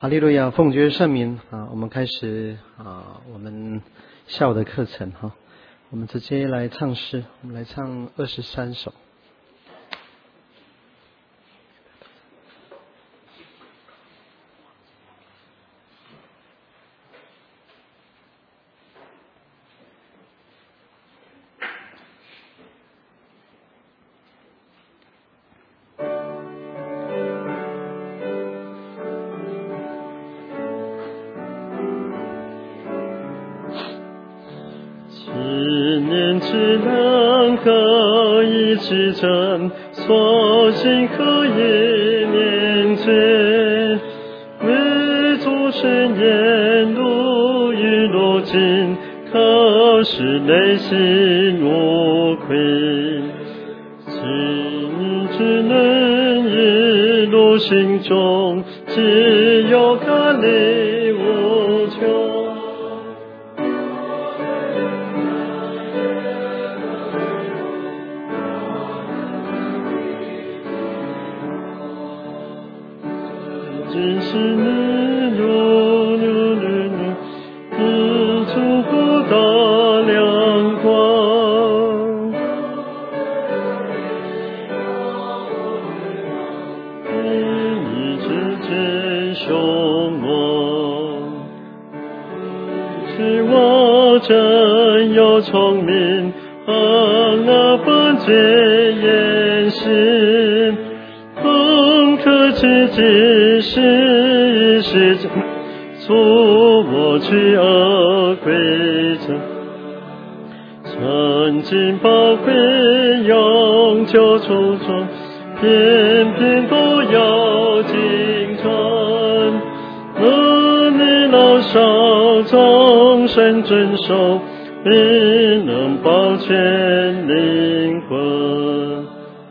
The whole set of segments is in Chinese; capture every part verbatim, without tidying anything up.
哈利路亚，奉爵圣名啊！我们开始啊，我们下午的课程哈。我们直接来唱诗，我们来唱二十三首。 之争，所幸何以面前？为主神言路与路径，可是内心无愧。今只能一路行中，只有看你无穷。真是你有有你你你出乎大亮光，你之间凶猛，是我真有聪明，而那犯罪言行。可知己是是阻我去恶归正，曾经宝贵永久出众，偏偏都要尽传。而你老少终身遵守，必能保全灵魂。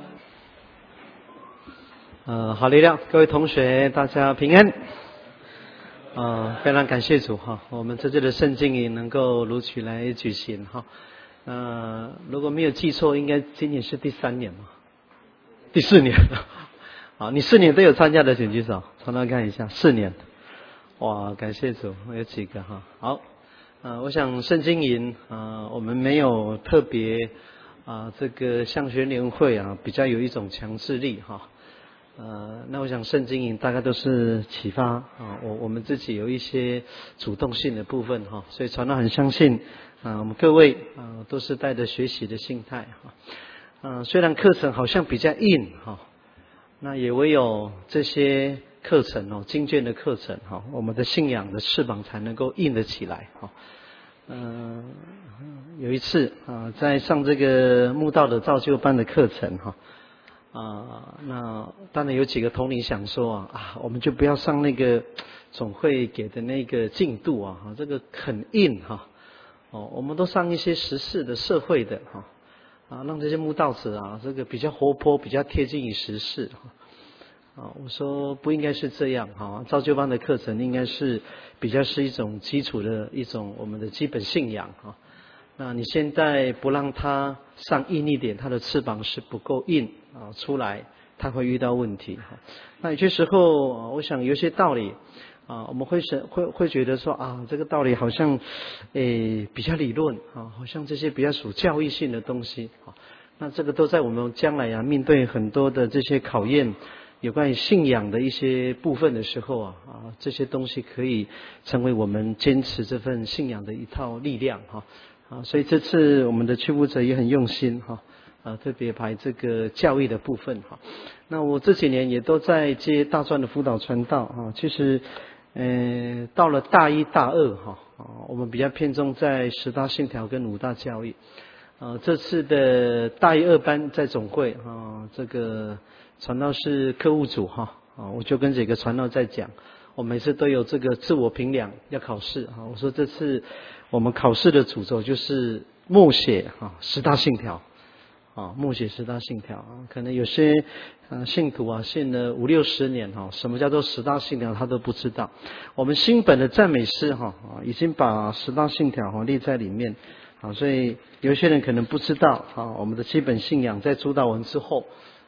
呃，好力量，各位同学，大家平安。呃，非常感谢主哈，我们这次的圣经营能够如期来举行哈。呃，如果没有记错，应该今年是第三年嘛，第四年。好，你四年都有参加的，请举手，常常看一下，四年。哇，感谢主，有几个哈。好，呃，我想圣经营啊、呃，我们没有特别啊、呃，这个像学联会啊，比较有一种强制力哈。呃，那我想圣经营大概都是启发啊，我我们自己有一些主动性的部分哈，所以传道很相信啊，我们各位啊都是带着学习的心态哈。啊，虽然课程好像比较硬哈，那也唯有这些课程哦，经卷的课程哈，我们的信仰的翅膀才能够硬得起来哈。嗯、呃，有一次啊，在上这个慕道的造就班的课程哈。啊，那当然有几个同龄想说啊，啊，我们就不要上那个总会给的那个进度啊，哈，这个很硬哈，哦，我们都上一些时事的、社会的哈，啊，让这些慕道者啊，这个比较活泼、比较贴近于时事哈，啊，我说不应该是这样哈，造就班的课程应该是比较是一种基础的一种我们的基本信仰哈。那你现在不让它上硬一点，它的翅膀是不够硬啊，出来它会遇到问题。那有些时候，我想有些道理啊，我们会是会会觉得说啊，这个道理好像诶比较理论啊，好像这些比较属教育性的东西啊。那这个都在我们将来啊，面对很多的这些考验，有关于信仰的一些部分的时候啊，啊，这些东西可以成为我们坚持这份信仰的一套力量哈。啊，所以这次我们的区务者也很用心哈，啊，特别排这个教育的部分哈。那我这几年也都在接大专的辅导传道哈，其实，呃，到了大一大二哈，啊，我们比较偏重在十大信条跟五大教育。啊，这次的大一二班在总会啊，这个传道是课务组哈，啊，我就跟几个传道在讲。我每次都有这个自我评量要考试啊，我说这次我们考试的主轴就是默写啊十大信条啊，默写十大信条啊，可能有些呃信徒啊信了五六十年哈，什么叫做十大信条他都不知道。我们新本的赞美诗哈啊已经把十大信条哈列在里面啊，所以有些人可能不知道啊，我们的基本信仰在主导文之后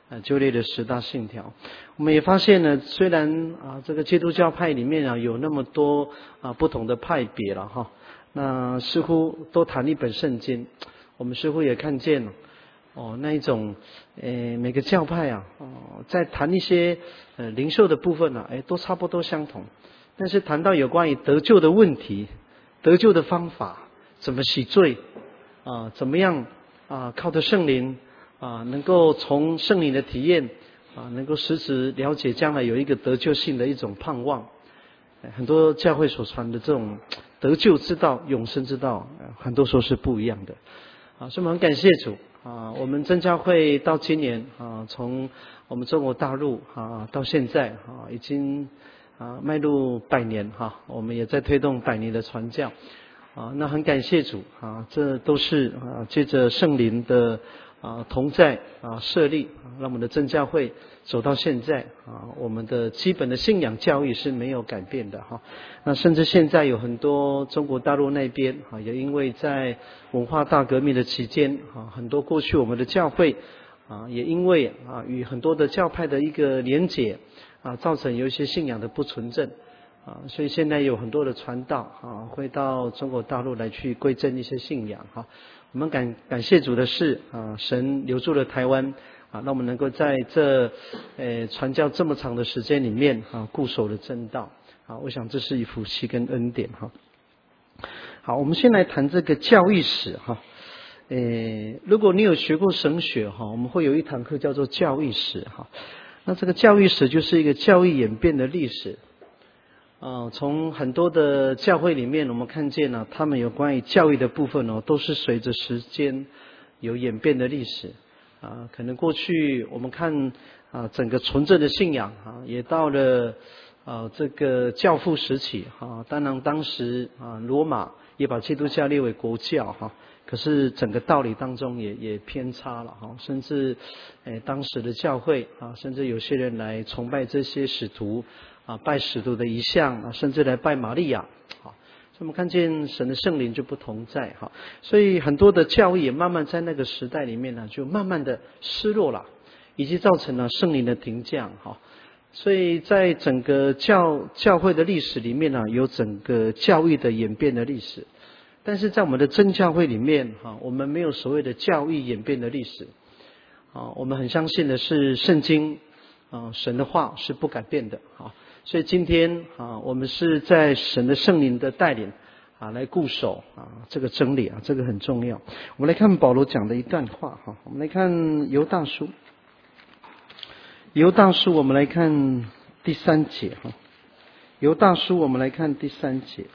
呃旧约的十大信条。我们也发现呢，虽然啊这个基督教派里面啊有那么多啊不同的派别了哈，那似乎都谈一本圣经，我们似乎也看见了哦那一种呃每个教派啊哦在谈一些呃灵修的部分啊，哎都差不多相同，但是谈到有关于得救的问题、得救的方法、怎么洗罪啊，怎么样啊靠着圣灵啊能够从圣灵的体验啊能够实质了解将来有一个得救性的一种盼望，很多教会所传的这种得救之道、永生之道，很多时候是不一样的啊，所以我们很感谢主啊，我们真教会到今年啊，从我们中国大陆啊到现在啊，已经啊迈入百年哈，我们也在推动百年的传教啊，那很感谢主啊，这都是啊借着圣灵的啊同在啊设立，让我们的真教会走到现在啊，我们的基本的信仰教育是没有改变的哈。那甚至现在有很多中国大陆那边啊，也因为在文化大革命的期间啊，很多过去我们的教会啊，也因为啊与很多的教派的一个连结啊，造成有一些信仰的不纯正啊，所以现在有很多的传道啊，会到中国大陆来去归正一些信仰哈。我们感感谢主的是啊，神留住了台湾啊，让我们能够在这呃传教这么长的时间里面啊，固守了真道啊，我想这是一福气跟恩典哈。好，我们先来谈这个教育史哈。呃，如果你有学过神学哈，我们会有一堂课叫做教育史哈。那这个教育史就是一个教育演变的历史。啊，从很多的教会里面，我们看见了他们有关于教育的部分哦，都是随着时间有演变的历史啊。可能过去我们看啊，整个纯正的信仰啊，也到了啊这个教父时期啊。当然当时啊，罗马也把基督教列为国教哈，可是整个道理当中也也偏差了哈，甚至诶当时的教会啊，甚至有些人来崇拜这些使徒。啊，拜使徒的遗像啊，甚至来拜玛利亚，啊，所以我们看见神的圣灵就不同在哈，所以很多的教义也慢慢在那个时代里面呢，就慢慢的失落了，以及造成了圣灵的停降哈。所以在整个教教会的历史里面呢，有整个教育的演变的历史，但是在我们的真教会里面哈，我们没有所谓的教育演变的历史啊，我们很相信的是圣经啊，神的话是不改变的啊。所以今天啊，我们是在神的圣灵的带领啊，来固守啊这个真理啊，这个很重要。我们来看保罗讲的一段话哈，我们来看犹大书，犹大书我们来看第三节哈，犹大书我们来看第三节，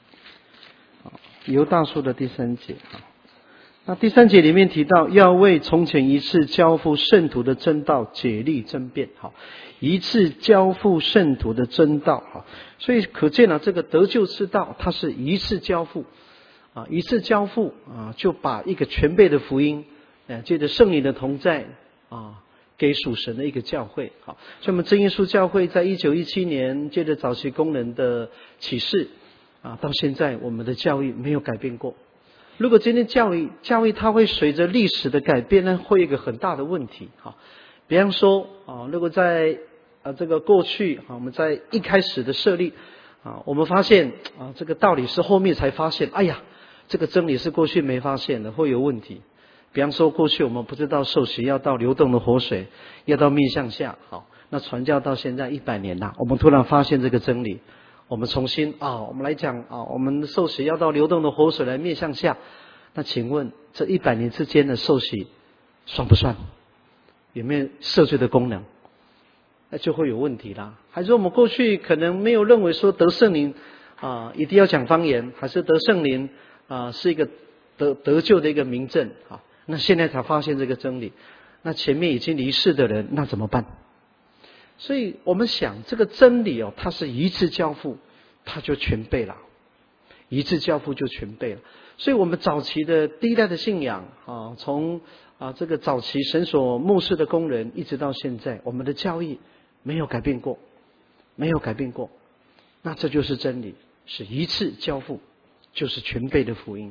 犹大书的第三节哈。那第三节里面提到，要为从前一次交付圣徒的真道竭力争辩，好，一次交付圣徒的真道，好，所以可见了这个得救之道，它是一次交付，啊，一次交付啊，就把一个全备的福音，呃，借着圣灵的同在啊，给属神的一个教会，好，所以我们真耶稣教会在一九一七年借着早期工人的启示啊，到现在我们的教育没有改变过。如果今天教育教育它会随着历史的改变呢，会有一个很大的问题哈。比方说啊，如果在啊这个过去啊，我们在一开始的设立啊，我们发现啊这个道理是后面才发现，哎呀，这个真理是过去没发现的，会有问题。比方说过去我们不知道受洗要到流动的活水，要到面向下，好，那传教到现在一百年了，我们突然发现这个真理。我们重新啊，我们来讲啊，我们受洗要到流动的活水来面向下。那请问这一百年之间的受洗算不算？有没有赦罪的功能？那就会有问题啦。还是我们过去可能没有认为说得圣灵啊一定要讲方言，还是得圣灵啊是一个得得救的一个明证啊？那现在才发现这个真理，那前面已经离世的人那怎么办？所以我们想这个真理哦，它是一次交付，它就全备了，一次交付就全备了。所以我们早期的第一代的信仰啊，从啊这个早期神所牧事的工人，一直到现在，我们的教义没有改变过，没有改变过。那这就是真理，是一次交付，就是全备的福音。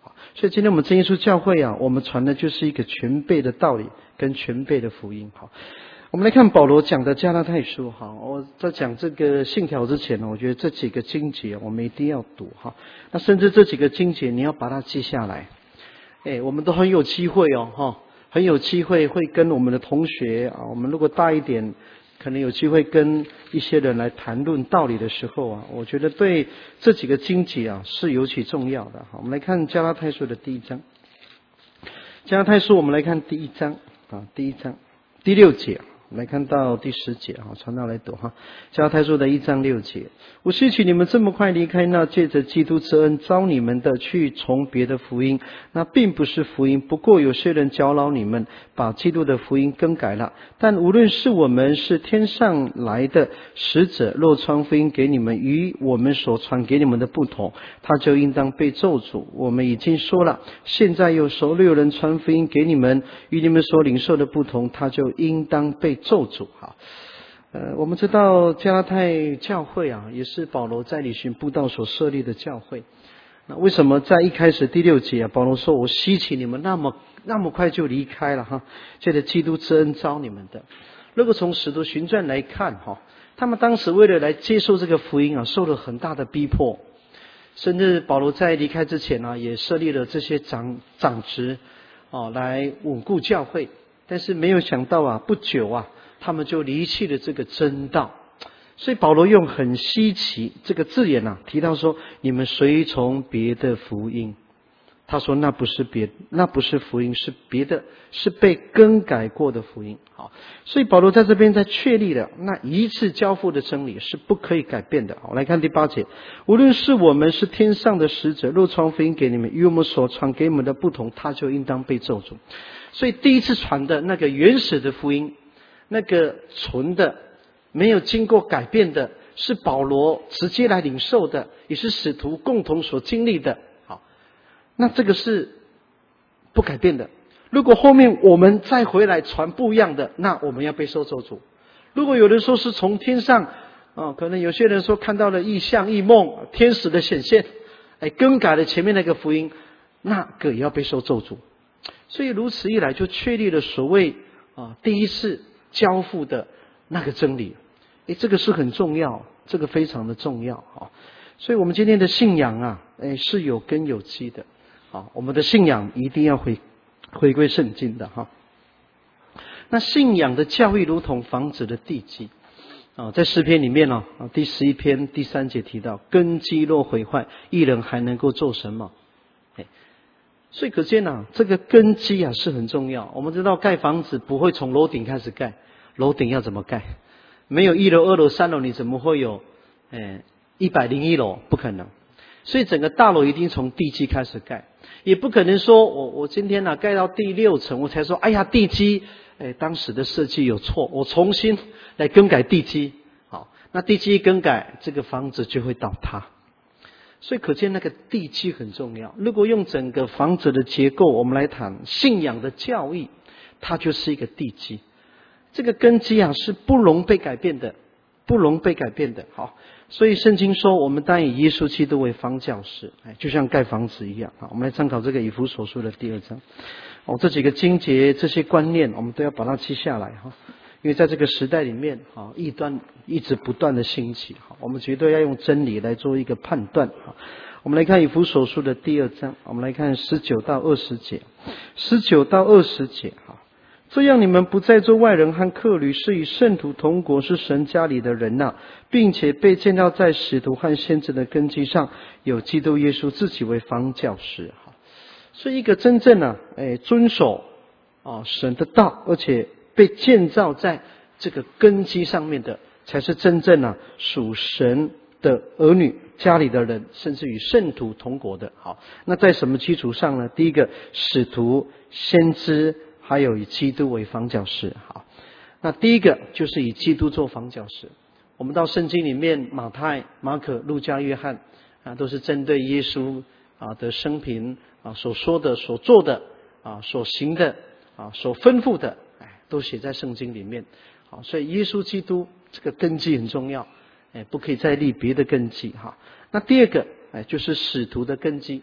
所以今天我们真耶稣教会啊，我们传的就是一个全备的道理跟全备的福音。好，我们来看保罗讲的加拉太书。哈，我在讲这个信条之前呢，我觉得这几个经节我们一定要读哈。那甚至这几个经节你要把它记下来。哎，我们都很有机会哦，哈，很有机会会跟我们的同学啊，我们如果大一点，可能有机会跟一些人来谈论道理的时候啊，我觉得对这几个经节啊是尤其重要的。好，我们来看加拉太书的第一章。加拉太书我们来看第一章啊，第一章第六节。我们来看到第十节啊，传道来读哈。加拉太书的一章六节，我希奇你们这么快离开那借着基督之恩招你们的，去从别的福音，那并不是福音，不过有些人搅扰你们，把基督的福音更改了。但无论是我们是天上来的使者，若传福音给你们，与我们所传给你们的不同，他就应当被咒诅。我们已经说了，现在有手里有人传福音给你们，与你们所领受的不同，他就应当被咒诅。好，呃，我们知道加拉太教会啊，也是保罗在旅行布道所设立的教会。那为什么在一开始第六节啊，保罗说我希奇你们那么那么快就离开了哈，借着基督之恩招你们的。如果从使徒行传来看哈，他们当时为了来接受这个福音啊，受了很大的逼迫，甚至保罗在离开之前呢、啊，也设立了这些长长职啊，来稳固教会。但是没有想到啊，不久啊，他们就离弃了这个真道。所以保罗用很稀奇这个字眼啊，提到说你们随从别的福音。他说那不是别，那不是福音，是别的，是被更改过的福音。好，所以保罗在这边在确立了那一次交付的真理是不可以改变的。好，来看第八节，无论是我们是天上的使者，若传福音给你们，与我们所传给你们的不同，他就应当被咒诅。所以第一次传的那个原始的福音，那个纯的没有经过改变的，是保罗直接来领受的，也是使徒共同所经历的。好，那这个是不改变的。如果后面我们再回来传不一样的，那我们要被受咒诅。如果有人说是从天上啊，可能有些人说看到了异象异梦，天使的显现，哎，更改了前面那个福音，那个也要被受咒诅。所以如此一来，就确立了所谓啊第一次交付的那个真理。诶，这个是很重要，这个非常的重要啊。所以我们今天的信仰啊，诶是有根有基的啊。我们的信仰一定要回回归圣经的哈。那信仰的教育如同房子的地基啊，在诗篇里面呢啊，第十一篇第三节提到，根基若毁坏，义人还能够做什么？诶。所以可见啊，这个根基啊是很重要。我们知道盖房子不会从楼顶开始盖，楼顶要怎么盖？没有一楼、二楼、三楼，你怎么会有诶一百零一楼？不可能。所以整个大楼一定从地基开始盖，也不可能说我我今天呢、啊、盖到第六层，我才说哎呀地基诶当时的设计有错，我重新来更改地基。好，那地基一更改，这个房子就会倒塌。所以可见那个地基很重要。如果用整个房子的结构我们来谈信仰的教义，它就是一个地基。这个根基啊是不容被改变的，不容被改变的。好，所以圣经说我们当以耶稣基督为方教师，就像盖房子一样。好，我们来参考这个以弗所书的第二章。哦，这几个经节这些观念我们都要把它记下来哈。因为在这个时代里面，啊，异端一直不断的兴起，我们绝对要用真理来做一个判断。我们来看以弗所书的第二章，我们来看十九到二十节，十九到二十节，这样你们不再做外人和客旅，是与圣徒同国，是神家里的人呐、啊，并且被建造在使徒和先知的根基上，有基督耶稣自己为房教师。所以一个真正啊，哎，遵守啊神的道，而且被建造在这个根基上面的，才是真正啊属神的儿女，家里的人，甚至与圣徒同国的。好，那在什么基础上呢？第一个，使徒、先知，还有以基督为房教师。好，那第一个就是以基督做房教师。我们到圣经里面，马太、马可、路加、约翰啊，都是针对耶稣啊的生平啊所说的、所做的啊、所行的啊、所吩咐的。都写在圣经里面。好，所以耶稣基督这个根基很重要，哎，不可以再立别的根基哈。那第二个，哎，就是使徒的根基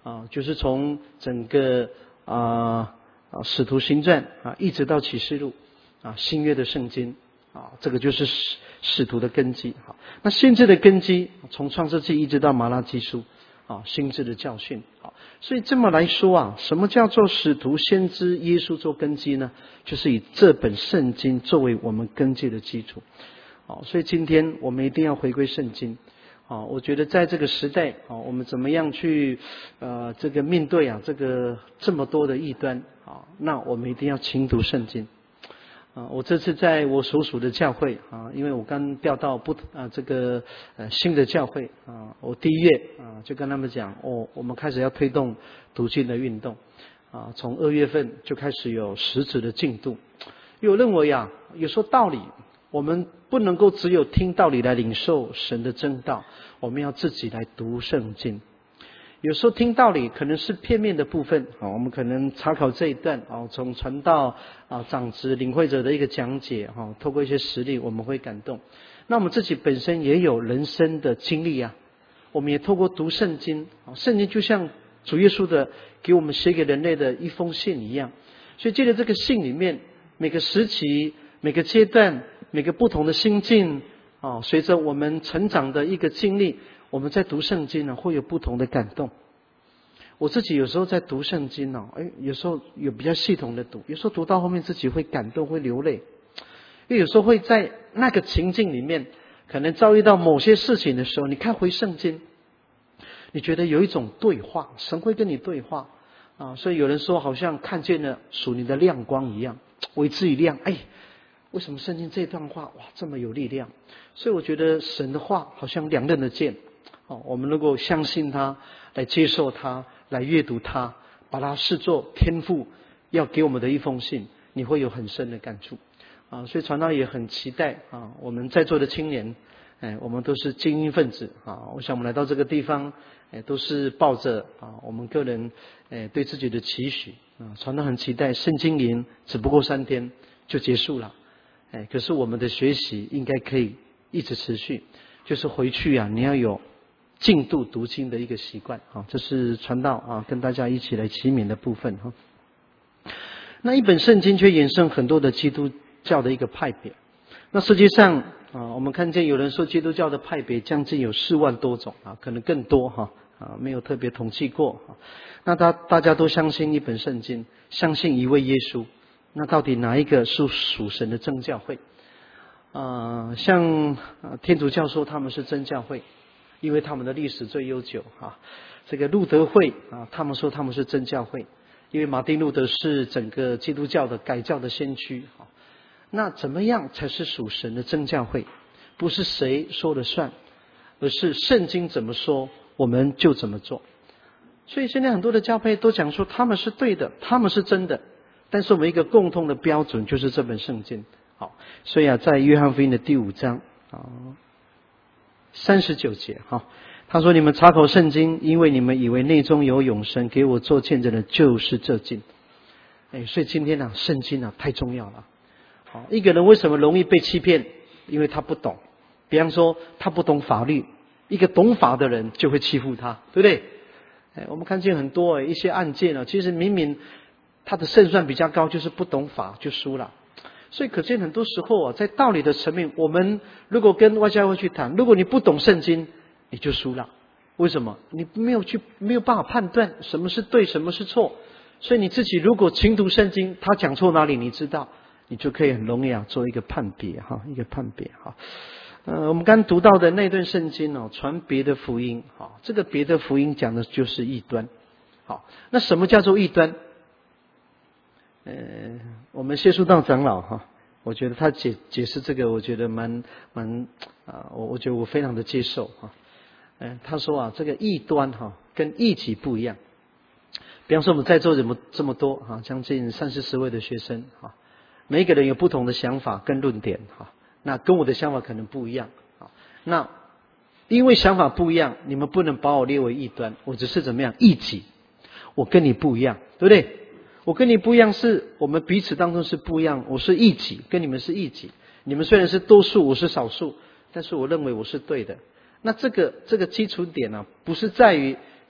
啊，就是从整个啊啊使徒行传啊一直到启示录啊新约的圣经啊，这个就是使使徒的根基。好，那先知的根基从创世纪一直到马拉基书啊，先知的教训。好，所以这么来说啊，什么叫做使徒、先知、耶稣做根基呢？就是以这本圣经作为我们根基的基础。好，所以今天我们一定要回归圣经。好，我觉得在这个时代，好，我们怎么样去呃这个面对啊这个这么多的异端啊？那我们一定要勤读圣经。啊，我这次在我所属的教会啊，因为我刚调到不啊这个呃新的教会啊，我第一月啊就跟他们讲，哦，我们开始要推动读经的运动啊，从二月份就开始有实质的进度。因为我认为呀，有时候道理我们不能够只有听道理来领受神的真道，我们要自己来读圣经。有时候听道理可能是片面的部分啊，我们可能查考这一段啊，从传道啊长子领会者的一个讲解哈，透过一些实例我们会感动。那我们自己本身也有人生的经历啊，我们也透过读圣经啊，圣经就像主耶稣的给我们写给人类的一封信一样。所以借着这个信里面，每个时期、每个阶段、每个不同的心境啊，随着我们成长的一个经历，我们在读圣经呢，会有不同的感动。我自己有时候在读圣经呢，哎，有时候有比较系统的读，有时候读到后面自己会感动，会流泪。因为有时候会在那个情境里面，可能遭遇到某些事情的时候，你看回圣经，你觉得有一种对话，神会跟你对话啊。所以有人说，好像看见了属你的亮光一样，为之一亮。哎，为什么圣经这段话哇这么有力量？所以我觉得神的话好像两刃的剑。哦，我们如果相信他，来接受他，来阅读他，把它视作天父要给我们的一封信，你会有很深的感触啊。所以传道也很期待啊，我们在座的青年，哎，我们都是精英分子啊。我想我们来到这个地方，哎，都是抱着啊我们个人哎对自己的期许啊。传道很期待圣经营只不过三天就结束了，哎，可是我们的学习应该可以一直持续，就是回去啊，你要有进度读经的一个习惯啊，这是传道啊，跟大家一起来齐勉的部分哈。那一本圣经却衍生很多的基督教的一个派别。那实际上啊，我们看见有人说基督教的派别将近有四万多种啊，可能更多哈啊，没有特别统计过。那大大家都相信一本圣经，相信一位耶稣。那到底哪一个是属神的真教会？啊，像天主教说他们是真教会。因为他们的历史最悠久啊，这个路德会啊，他们说他们是真教会，因为马丁路德是整个基督教的改教的先驱啊。那怎么样才是属神的真教会？不是谁说了算，而是圣经怎么说，我们就怎么做。所以现在很多的教会都讲说他们是对的，他们是真的，但是我们一个共同的标准就是这本圣经。好，所以啊，在约翰福音的第五章啊。三十九节哈，他说：“你们查考圣经，因为你们以为内中有永生，给我做见证的就是这经。”哎，所以今天啊，圣经啊太重要了。好，一个人为什么容易被欺骗？因为他不懂。比方说，他不懂法律，一个懂法的人就会欺负他，对不对？哎，我们看见很多一些案件啊，其实明明他的胜算比较高，就是不懂法就输了。所以可见很多时候啊，在道理的层面，我们如果跟外教会去谈，如果你不懂圣经，你就输了。为什么？你没有去没有办法判断什么是对，什么是错。所以你自己如果勤读圣经，他讲错哪里，你知道，你就可以很容易啊做一个判别哈，一个判别哈。呃，我们刚读到的那段圣经哦，传别的福音，好，这个别的福音讲的就是异端。好，那什么叫做异端？呃，我们谢淑道长老哈，我觉得他解解释这个，我觉得蛮蛮啊，我我觉得我非常的接受哈。嗯，他说啊，这个异端哈跟异己不一样。比方说我们在座这么这么多哈，将近三四十位的学生哈，每一个人有不同的想法跟论点哈，那跟我的想法可能不一样啊。那因为想法不一样，你们不能把我列为异端，我只是怎么样异己，我跟你不一样，对不对？我跟你不一样，是我们彼此当中是不一样。我是异己，跟你们是异己。你们虽然是多数，我是少数，但是我认为我是对的。那这个这个基础点呢、啊，不是在于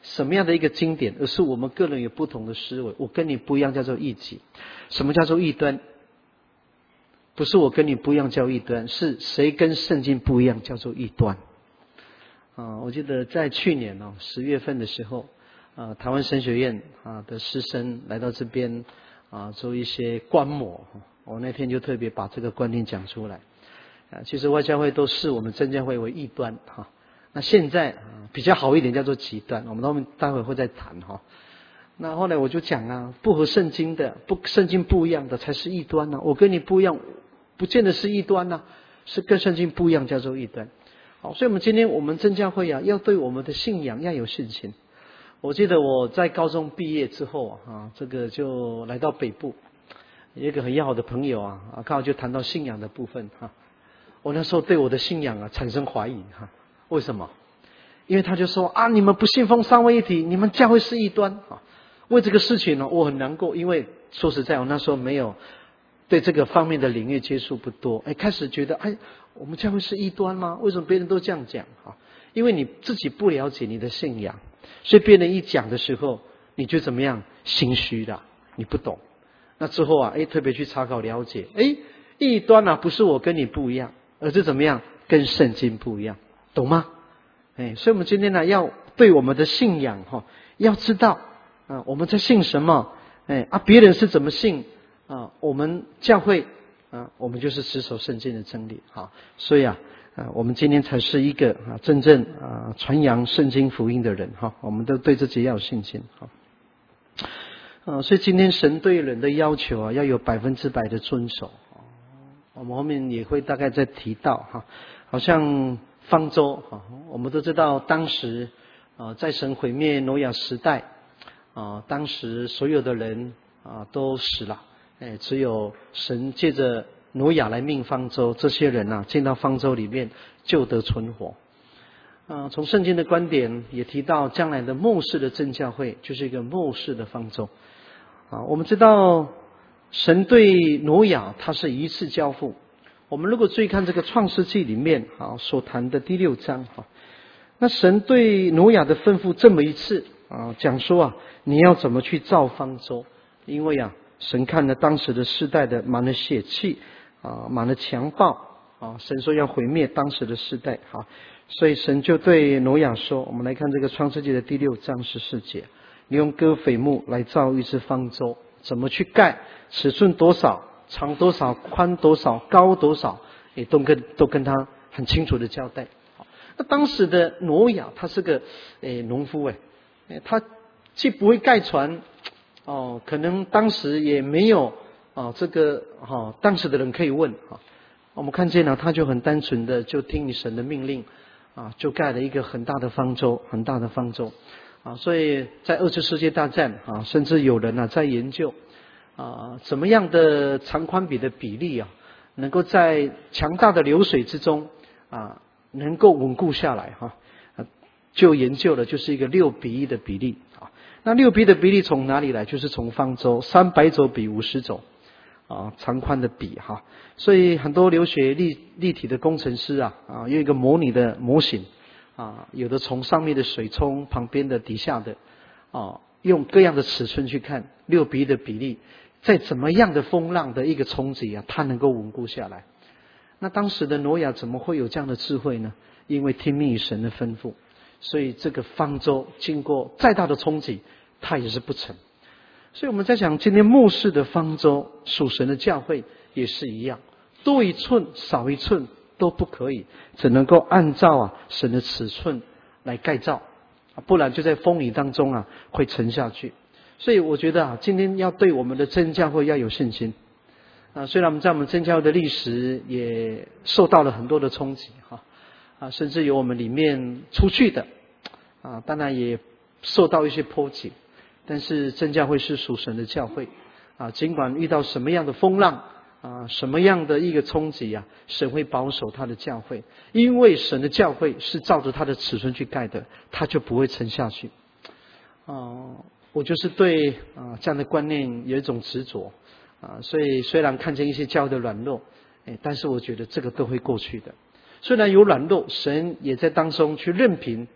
什么样的一个经典，而是我们个人有不同的思维。我跟你不一样叫做异己。什么叫做异端？不是我跟你不一样叫异端，是谁跟圣经不一样叫做异端。啊，我记得在去年哦十月份的时候，啊，台湾神学院啊的师生来到这边啊做一些观摩，我那天就特别把这个观念讲出来。啊，其实外教会都视我们真教会为异端哈。那现在啊比较好一点叫做极端，我们待会待会会再谈哈。那后来我就讲啊，不合圣经的，不圣经不一样的才是异端呢、啊。我跟你不一样，不见得是异端呢、啊，是跟圣经不一样叫做异端。好，所以我们今天我们真教会啊，要对我们的信仰要有信心。我记得我在高中毕业之后啊，这个就来到北部，有一个很要好的朋友啊，啊刚好就谈到信仰的部分哈、啊。我那时候对我的信仰啊产生怀疑哈、啊，为什么？因为他就说啊，你们不信奉三位一体，你们教会是异端啊。为这个事情呢，我很难过，因为说实在，我那时候没有对这个方面的领域接触不多，哎，开始觉得哎，我们教会是异端吗？为什么别人都这样讲啊？因为你自己不了解你的信仰，所以别人一讲的时候，你就怎么样心虚的，你不懂。那之后啊，哎，特别去查考了解，哎，异端啊，不是我跟你不一样，而是怎么样跟圣经不一样，懂吗？哎，所以我们今天呢，要对我们的信仰哈，要知道啊，我们在信什么？哎啊，别人是怎么信啊？我们教会啊，我们就是持守圣经的真理哈。所以啊，啊，我们今天才是一个啊真正啊传扬圣经福音的人哈。我们都对自己要有信心哈。啊，所以今天神对人的要求啊，要有百分之百的遵守。我们后面也会大概再提到哈，好像方舟哈，我们都知道当时啊，在神毁灭挪亚时代啊，当时所有的人啊都死了，哎，只有神借着挪亚来命方舟，这些人啊进到方舟里面就得存活。啊，从圣经的观点也提到，将来的末世的真教会就是一个末世的方舟。啊，我们知道神对挪亚他是一次交付。我们如果注意看这个创世纪里面啊所谈的第六章哈，那神对挪亚的吩咐这么一次啊，讲说啊，你要怎么去造方舟？因为啊，神看了当时的世代的满了血气啊，满了强暴啊，神说要毁灭当时的世代哈，所以神就对挪亚说，我们来看这个创世纪的第六章十四节，你用戈斐木来造一只方舟，怎么去盖？尺寸多少？长多少？宽多少？高多少？也都跟都跟他很清楚的交代。那当时的挪亚他是个诶农夫诶，他既不会盖船哦，可能当时也没有哦这个哈、哦、当时的人可以问啊、哦。我们看见了，他就很单纯的就听神的命令啊，就盖了一个很大的方舟，很大的方舟啊。所以在二次世界大战啊，甚至有人啊在研究啊，怎么样的长宽比的比例啊，能够在强大的流水之中啊，能够稳固下来哈、啊。就研究了，就是一个六比一的比例啊。那六比一的比例从哪里来？就是从方舟三百肘比五十肘啊，长宽的比哈。所以很多流学立立体的工程师啊啊，有一个模拟的模型啊，有的从上面的水冲旁边的底下的啊，用各样的尺寸去看六比一的比例。在怎么样的风浪的一个冲击啊，它能够稳固下来。那当时的挪亚怎么会有这样的智慧呢？因为听命于神的吩咐，所以这个方舟经过再大的冲击，它也是不沉。所以我们在想，今天末世的方舟，属神的教会也是一样，多一寸少一寸都不可以，只能够按照啊神的尺寸来盖造，不然就在风雨当中啊会沉下去。所以我觉得啊，今天要对我们的真教会要有信心啊。虽然我们在我们真教会的历史也受到了很多的冲击哈啊，甚至有我们里面出去的啊，当然也受到一些波及。但是真教会是属神的教会啊，尽管遇到什么样的风浪啊，什么样的一个冲击啊，神会保守他的教会，因为神的教会是照着他的尺寸去盖的，他就不会沉下去啊。我就是对啊这样的观念有一种执着啊，所以虽然看见一些教会的软弱，哎，但是我觉得这个都会过去的。虽然有软弱，神也在当中去任凭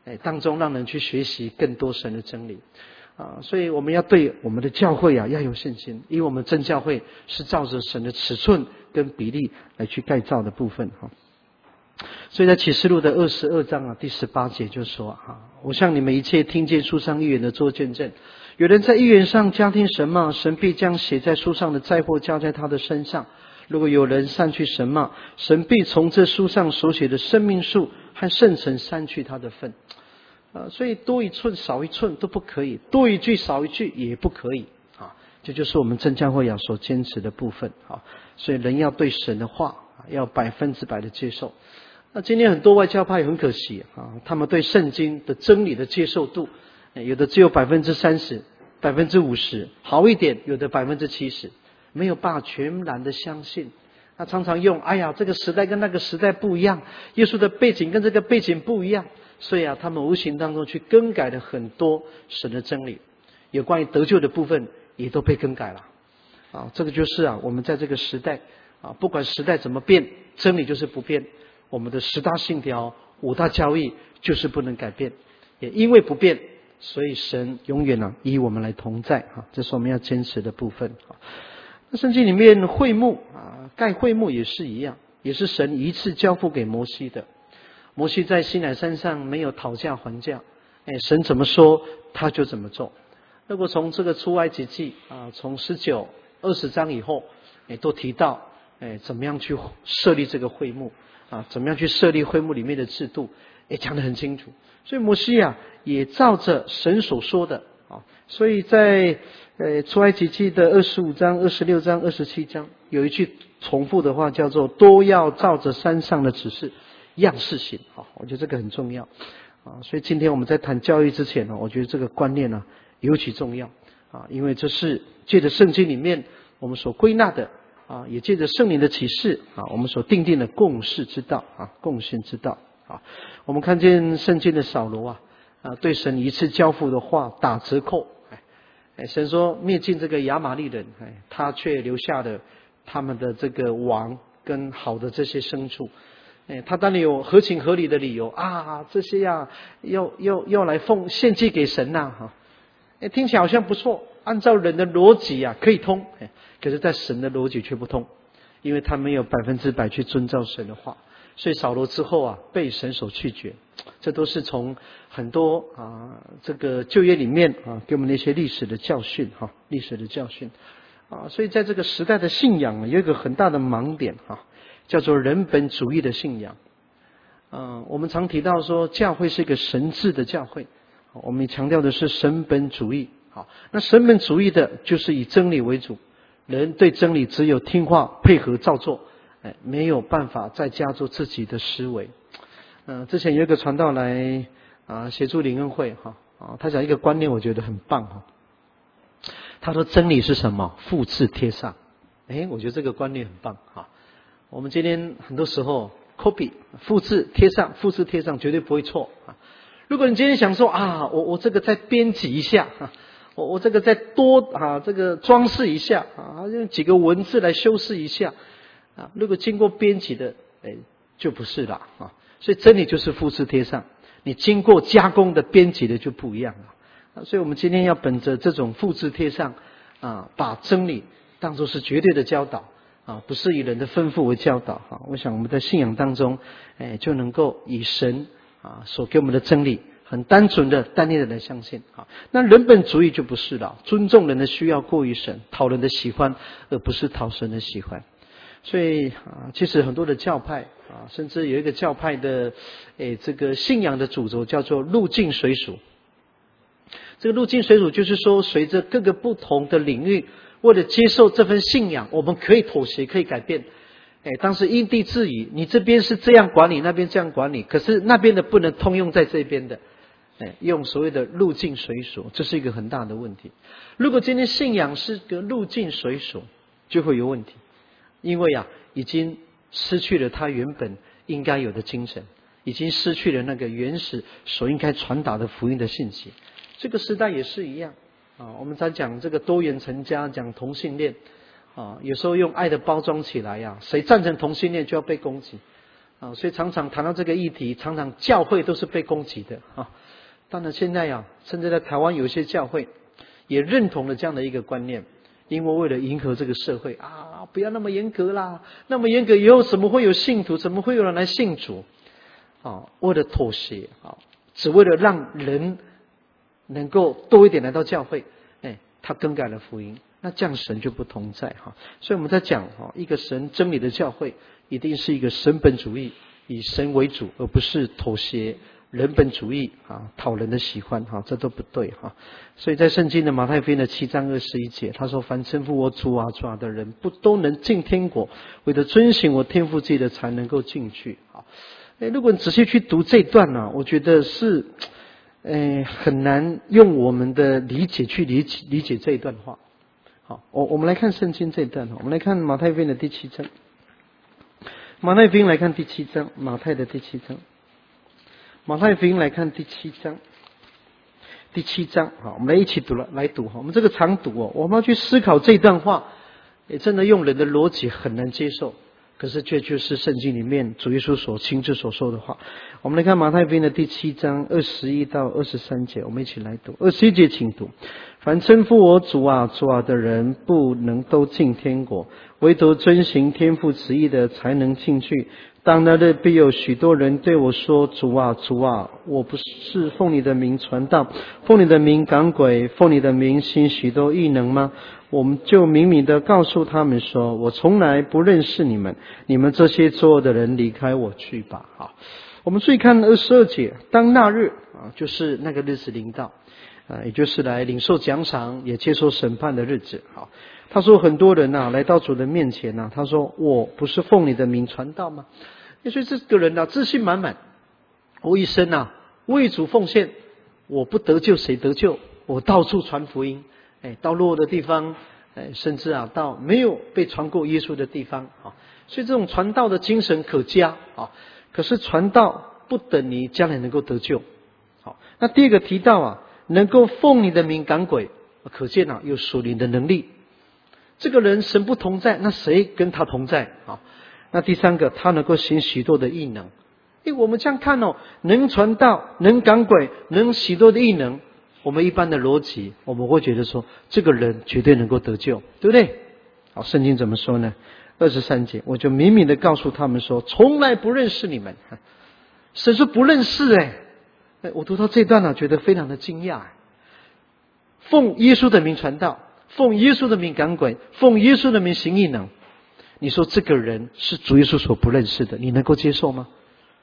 哎当中，让人去学习更多神的真理啊。所以我们要对我们的教会啊要有信心，因为我们真教会是照着神的尺寸跟比例来去盖造的部分哈。所以在启示录的二十二章啊第十八节就说啊，我向你们一切听见书上预言的做见证，有人在预言上加添神骂，神必将写在书上的灾祸加在他的身上。如果有人散去神骂，神必从这书上所写的生命树和圣城删去他的份。呃，所以多一寸少一寸都不可以，多一句少一句也不可以啊。这就是我们真教会要所坚持的部分啊。所以人要对神的话要百分之百的接受。那今天很多外教派很可惜啊，他们对圣经的真理的接受度，有的只有百分之三十、百分之五十，好一点有的百分之七十，没有办法全然的相信。他常常用，哎呀，这个时代跟那个时代不一样，耶稣的背景跟这个背景不一样，所以啊，他们无形当中去更改了很多神的真理，有关于得救的部分也都被更改了啊。这个就是啊，我们在这个时代啊，不管时代怎么变，真理就是不变。我们的十大信条、五大教义就是不能改变，也因为不变，所以神永远啊与我们来同在啊，这是我们要坚持的部分啊。那圣经里面会幕啊，盖会幕也是一样，也是神一次交付给摩西的。摩西在西乃山上没有讨价还价，哎，神怎么说他就怎么做。如果从这个出埃及记啊，从十九、二十章以后，哎，都提到哎怎么样去设立这个会幕。啊，怎么样去设立会幕里面的制度，也讲得很清楚。所以摩西啊，也照着神所说的啊，所以在呃出埃及记的二十五章、二十六章、二十七章，有一句重复的话，叫做“都要照着山上的指示样式行”。好，我觉得这个很重要啊。所以今天我们在谈教育之前呢，我觉得这个观念呢尤其重要啊，因为这是借着圣经里面我们所归纳的。啊，也借着圣灵的启示啊，我们所定定的共事之道啊，共信之道啊，我们看见圣经的扫罗啊，啊，对神一次交付的话打折扣，哎，神说灭尽这个亚玛力人，哎，他却留下了他们的这个王跟好的这些牲畜，哎，他当然有合情合理的理由啊，这些呀、啊、要要要来奉献祭给神呐、啊，哈，哎，听起来好像不错，按照人的逻辑啊可以通，哎。可是在神的逻辑却不通，因为他没有百分之百去遵照神的话，所以扫罗之后啊被神所拒绝。这都是从很多啊这个旧约里面啊给我们那些历史的教训哈、啊，历史的教训啊。所以在这个时代的信仰有一个很大的盲点哈、啊，叫做人本主义的信仰。嗯、啊，我们常提到说教会是一个神治的教会，我们强调的是神本主义。好，那神本主义的就是以真理为主。人对真理只有听话配合照做，哎，没有办法再加入自己的思维。嗯、呃，之前有一个传道来啊协助灵恩会哈啊，他讲一个观念，我觉得很棒哈。他说真理是什么？复制贴上。哎，我觉得这个观念很棒哈。我们今天很多时候 copy 复制贴上，复制贴上绝对不会错啊。如果你今天想说啊，我我这个再编辑一下哈。我我这个再多啊，这个装饰一下啊，用几个文字来修饰一下啊。如果经过编辑的，哎，就不是了啊。所以真理就是复制贴上，你经过加工的编辑的就不一样了啊。所以我们今天要本着这种复制贴上啊，把真理当作是绝对的教导啊，不是以人的吩咐为教导啊。我想我们在信仰当中，哎，就能够以神啊所给我们的真理。很单纯的单一的来相信啊，那人本主义就不是了，尊重人的需要过于神，讨人的喜欢，而不是讨神的喜欢。所以啊，其实很多的教派啊，甚至有一个教派的诶这个信仰的主轴叫做入境随俗。这个入境随俗就是说，随着各个不同的领域，为了接受这份信仰，我们可以妥协，可以改变。哎，当时因地制宜，你这边是这样管理，那边这样管理，可是那边的不能通用在这边的。哎，用所谓的入境随俗，这是一个很大的问题。如果今天信仰是个入境随俗，就会有问题，因为啊，已经失去了它原本应该有的精神，已经失去了那个原始所应该传达的福音的信息。这个时代也是一样啊。我们在讲这个多元成家，讲同性恋啊，有时候用爱的包装起来呀、啊，谁赞成同性恋就要被攻击啊，所以常常谈到这个议题，常常教会都是被攻击的啊。当然现在呀、啊，甚至在台湾有一些教会也认同了这样的一个观念，因为为了迎合这个社会啊，不要那么严格啦，那么严格以后怎么会有信徒，怎么会有人来信主啊？为了妥协啊，只为了让人能够多一点来到教会，哎，他更改了福音。那这样神就不同在哈，所以我们在讲哈，一个神真理的教会，一定是一个神本主义，以神为主，而不是妥协人本主义啊，讨人的喜欢哈，这都不对哈。所以在圣经的马太福音的七章二十一节，他说：“凡称呼我主啊主啊的人，不都能进天国？为了遵行我天父记的，才能够进去。”好，哎，如果你仔细去读这段呢、啊，我觉得是，哎，很难用我们的理解去理解理解这一段话。好，我我们来看圣经这一段，我们来看马太福音的第七章。马太福音来看第七章，马太的第七章。马太福音来看第七章，第七章，好，我们来一起读了，来读哈。我们这个常读哦，我们要去思考这段话，也真的用人的逻辑很难接受，可是却就是圣经里面主耶稣所亲自所说的话。我们来看马太福音的第七章二十一到二十三节，我们一起来读。二十一节请读：凡称呼我主啊主啊的人，不能都进天国，唯独遵行天父旨意的，才能进去。当那日必有许多人对我说：主啊主啊，我不是奉你的名传道，奉你的名赶鬼，奉你的名行许多异能吗？我们就明明的告诉他们说：我从来不认识你们，你们这些作恶的人，离开我去吧。好，我们注意看二十二节，当那日啊，就是那个日子临到啊，也就是来领受奖赏也接受审判的日子。好，他说很多人啊来到主的面前啊，他说我不是奉你的名传道吗？所以这个人啊自信满满，我一生啊为主奉献，我不得救谁得救？我到处传福音，哎，到落的地方，哎，甚至啊到没有被传过耶稣的地方啊，所以这种传道的精神可嘉啊。可是传道不等于将来能够得救。好，那第二个提到啊，能够奉你的名赶鬼，可见啊有属灵的能力。这个人神不同在，那谁跟他同在啊？那第三个，他能够行许多的异能。因为我们这样看哦，能传道，能赶鬼，能许多的异能，我们一般的逻辑，我们会觉得说，这个人绝对能够得救，对不对？好，圣经怎么说呢？二十三节，我就明明的告诉他们说，从来不认识你们。神说不认识哎，我读到这段呢、啊，觉得非常的惊讶。奉耶稣的名传道，奉耶稣的名赶鬼，奉耶稣的名行异能。你说这个人是主耶稣所不认识的，你能够接受吗？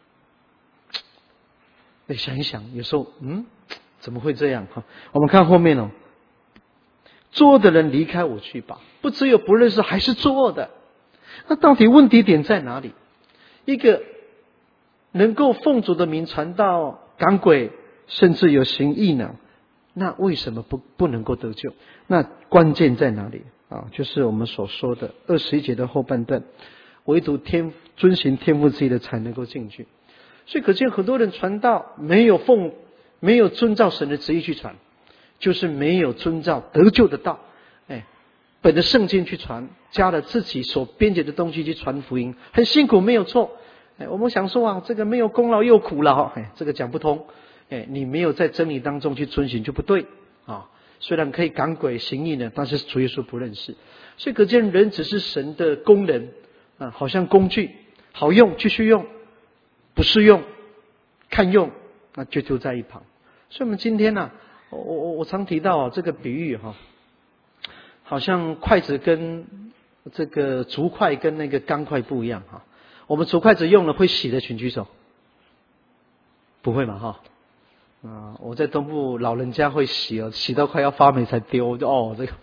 你想一想，有时候嗯，怎么会这样哈？我们看后面哦，作恶的人离开我去吧。不只有不认识，还是作恶的。那到底问题点在哪里？一个能够奉主的名传道、赶鬼，甚至有行异能，那为什么不不能够得救？那关键在哪里啊？就是我们所说的二十一节的后半段，唯独天遵行天父旨意的才能够进去。所以可见很多人传道没有奉没有遵照神的旨意去传，就是没有遵照得救的道，哎，本着圣经去传，加了自己所编辑的东西去传福音，很辛苦没有错。哎，我们想说啊，这个没有功劳又苦劳，哎，这个讲不通。哎，你没有在真理当中去遵行就不对啊。虽然可以赶鬼行异呢，但是主耶稣不认识。所以可见人只是神的工人啊，好像工具，好用继续用，不适用看用，那就丢在一旁。所以我们今天呢、啊，我我我常提到啊，这个比喻哈、啊，好像筷子跟这个竹筷跟那个钢筷不一样哈、啊。我们竹筷子用了会洗的，请举手。不会嘛哈？啊，我在东部老人家会洗哦，洗到快要发霉才丢，就哦这个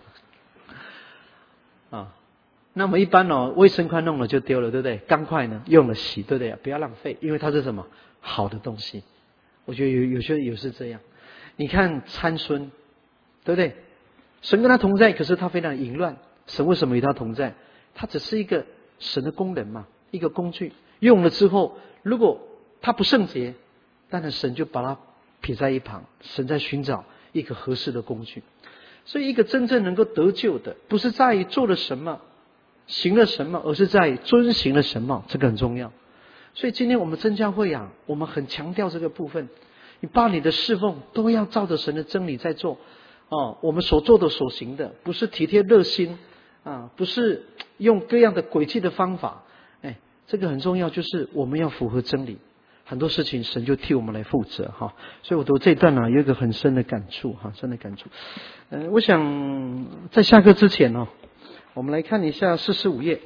啊。那么一般哦，卫生筷弄了就丢了，对不对？钢筷呢用了洗，对不对？不要浪费，因为它是什么好的东西。我觉得有有些有是这样。你看参孙，对不对？神跟他同在，可是他非常淫乱。神为什么与他同在？他只是一个神的工人嘛，一个工具。用了之后，如果他不圣洁，当然神就把他撇在一旁。神在寻找一个合适的工具。所以一个真正能够得救的，不是在于做了什么行了什么，而是在遵行了什么，这个很重要。 所以今天我们真教会啊，我们很强调这个部分，你把你的侍奉都要照着神的真理在做哦。我们所做的所行的，不是体贴热心啊，不是用各样的诡计的方法，哎，这个很重要，就是我们要符合真理。很多事情神就替我们来负责哈，所以我读这一段呢、啊、有一个很深的感触哈，深的感触。呃，我想在下课之前哦，我们来看一下四十五页。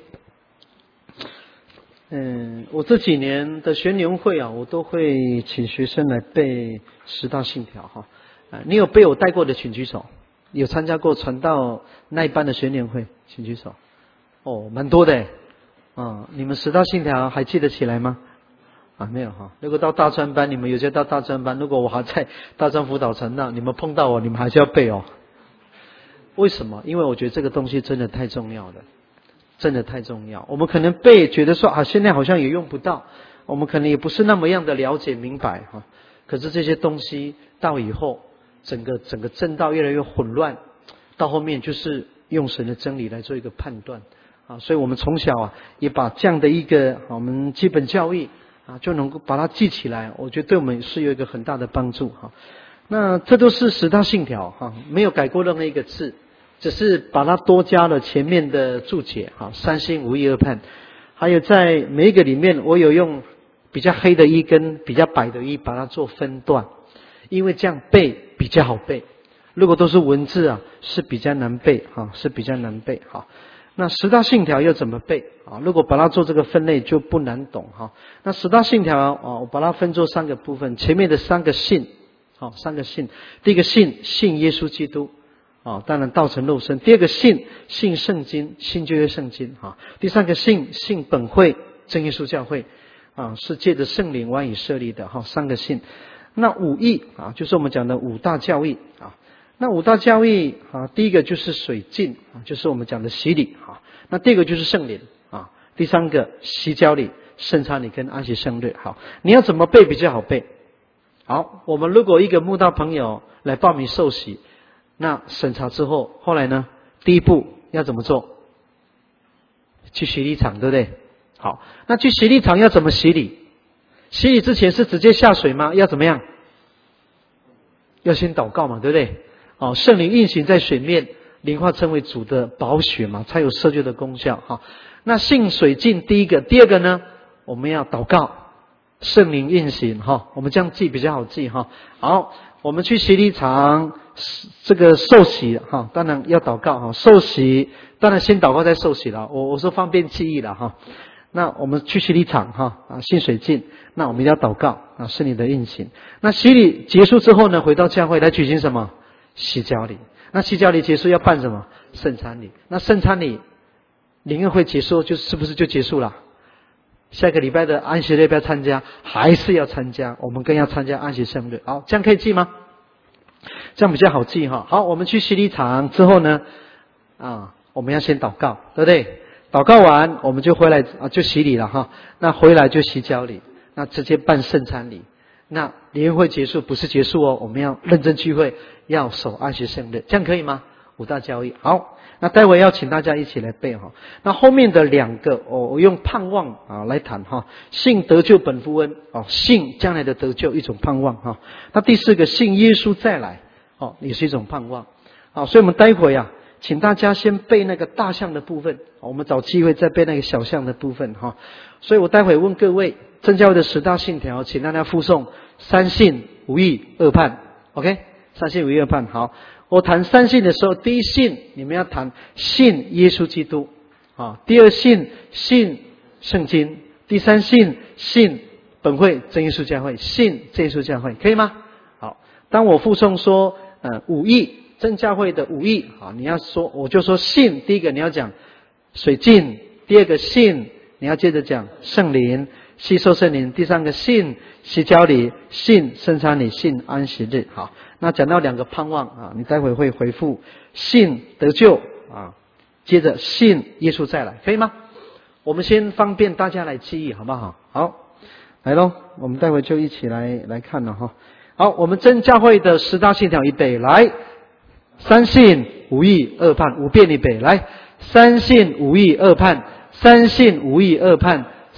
嗯，我这几年的学年会啊，我都会请学生来背十大信条哈。啊，你有背我带过的请举手，有参加过传道那一班的学年会请举手。哦，蛮多的啊，你们十大信条还记得起来吗？啊，没有哈。如果到大专班，你们有些到大专班，如果我还在大专辅导成那，你们碰到我，你们还是要背哦。为什么？因为我觉得这个东西真的太重要了，真的太重要。我们可能背，觉得说啊，现在好像也用不到，我们可能也不是那么样的了解明白哈。可是这些东西到以后，整个整个正道越来越混乱，到后面就是用神的真理来做一个判断啊。所以我们从小啊，也把这样的一个我们基本教育。啊，就能够把它记起来，我觉得对我们是有一个很大的帮助哈。那这都是十大信条哈，没有改过任何一个字，只是把它多加了前面的注解哈，三信五义二判，还有在每一个里面，我有用比较黑的一跟比较白的一把它做分段，因为这样背比较好背。如果都是文字啊，是比较难背哈，是比较难背哈。那十大信条要怎么背啊？如果把它做这个分类就不难懂哈。那十大信条啊，我把它分作三个部分，前面的三个信，好，三个信。第一个信，信耶稣基督，啊，当然道成肉身。第二个信，信圣经，信旧约圣经哈。第三个信，信本会真耶稣教会，啊，是借着圣灵往以设立的哈，三个信。那五义啊，就是我们讲的五大教义啊。那五大教义啊，第一个就是水浸啊，就是我们讲的洗礼啊。那第二个就是圣灵啊，第三个洗脚礼、圣餐礼跟安息圣日。好，你要怎么背比较好背？好，我们如果一个慕道朋友来报名受洗，那审查之后，后来呢，第一步要怎么做？去洗礼场，对不对？好，那去洗礼场要怎么洗礼？洗礼之前是直接下水吗？要怎么样？要先祷告嘛，对不对？哦，圣灵运行在水面，灵化成为主的宝血嘛，才有赦罪的功效哈。那信水浸第一个，第二个呢，我们要祷告，圣灵运行哈，我们这样记比较好记哈。好，我们去洗礼场这个受洗哈，当然要祷告哈，受洗当然先祷告再受洗了，我我说方便记忆了哈。那我们去洗礼场哈啊，信水浸，那我们要祷告啊，圣灵的运行。那洗礼结束之后呢，回到教会来举行什么？洗脚礼。那洗脚礼结束要办什么？圣餐礼。那圣餐礼灵恩会结束就是不是就结束了？下个礼拜的安息日要不要参加？还是要参加，我们更要参加安息圣日。好，这样可以记吗？这样比较好记哈。好，我们去洗礼场之后呢，啊，我们要先祷告，对不对？祷告完我们就回来啊，就洗礼了哈。那回来就洗脚礼，那直接办圣餐礼。那灵恩会结束不是结束哦，我们要认真聚会，要守安息圣日，这样可以吗？五大教义。好，那待会要请大家一起来背哈。那后面的两个哦，我用盼望啊来谈哈，信得救本乎恩哦，信将来的得救一种盼望哈。那第四个信耶稣再来哦，也是一种盼望。好，所以我们待会啊，请大家先背那个大项的部分，我们找机会再背那个小项的部分哈。所以我待会问各位真教会的十大信条，请大家附送三信五义二判 ，OK？ 三信五义二判。好，我谈三信的时候，第一信你们要谈信耶稣基督啊，第二信信圣经，第三信信本会真耶稣教会，信真耶稣教会，可以吗？好，当我附送说呃五义真教会的五义啊，你要说我就说信，第一个你要讲水浸，第二个信你要接着讲圣灵。吸收圣灵，第三个信洗脚礼，信圣餐礼，信安息日。好，那讲到两个盼望啊，你待会会回复信得救啊，接着信耶稣再来，可以吗？我们先方便大家来记忆，好不好？好，来咯，我们待会就一起来来看了哈。好，我们真教会的十大信条预备，来，三信五义二判，五遍预备，来，三信五义二判，三信五义二判。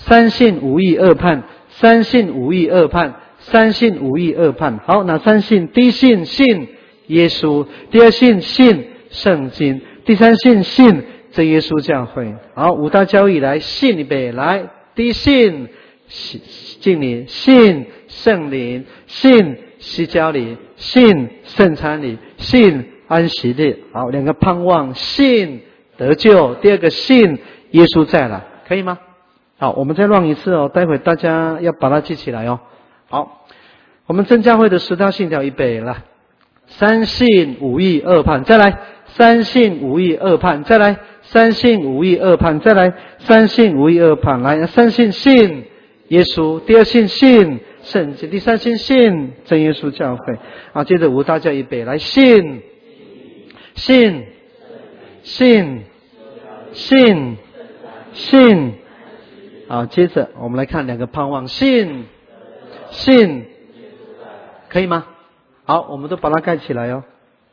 三信五义二判，三信五义二判，三信五义二判。好，哪三信？第一信信耶稣，第二信信圣经，第三信信真耶稣教会。好，五大教义来，信预备来。第一信敬礼，信圣灵，信西教礼，信圣餐礼，信安息日。好，两个盼望，信得救，第二个信耶稣再来，可以吗？好，我们再乱一次哦，待会大家要把它记起来哦。好，我们真教会的十大信条预备来，三信五义二判，再来，三信五义二判，再来，三信五义二判，再来，三信五义二判，来，三信信耶稣，第二信信圣经，第三信信真耶稣教会。好，接着五大教预备来，信信信信信。好，接着我们来看两个盼望，信信可以吗？好，我们都把它盖起来哦。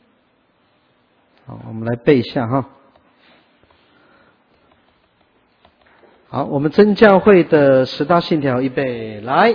好，我们来背一下哈。好，我们真教会的十大信条预备来。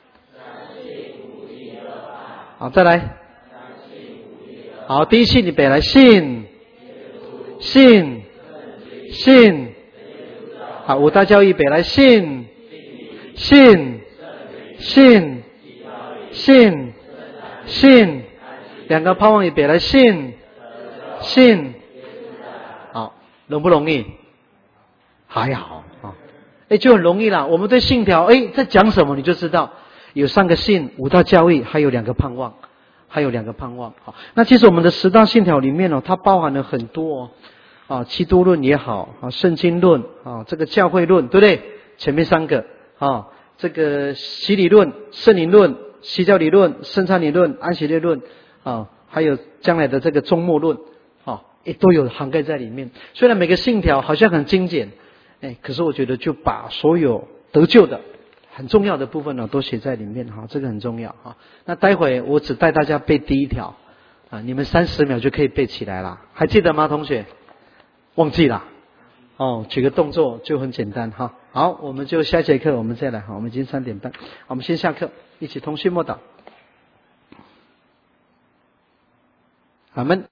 好，再来。好，第一信预备来，信信信。好，五大教义北来，信信信信信，两个盼望也北来，信信。好，容不容易？还好啊，哎，就很容易啦。我们对信条，哎，在讲什么你就知道，有三个信，五大教义，还有两个盼望，还有两个盼望。好，那其实我们的十大信条里面哦，它包含了很多哦。啊，基督论也好，啊，圣经论，啊，这个教会论，对不对？前面三个，啊，这个洗礼论、圣灵论、西教理论、圣餐理论、安息日论，啊，还有将来的这个终末论，啊，也都有涵盖在里面。虽然每个信条好像很精简，哎，可是我觉得就把所有得救的很重要的部分呢，都写在里面，哈，这个很重要，哈。那待会我只带大家背第一条，啊，你们三十秒就可以背起来了，还记得吗，同学？忘记了哦，举个动作就很简单哈。好，我们就下节课我们再来哈。我们已经三点半，我们先下课，一起同心默祷。阿们。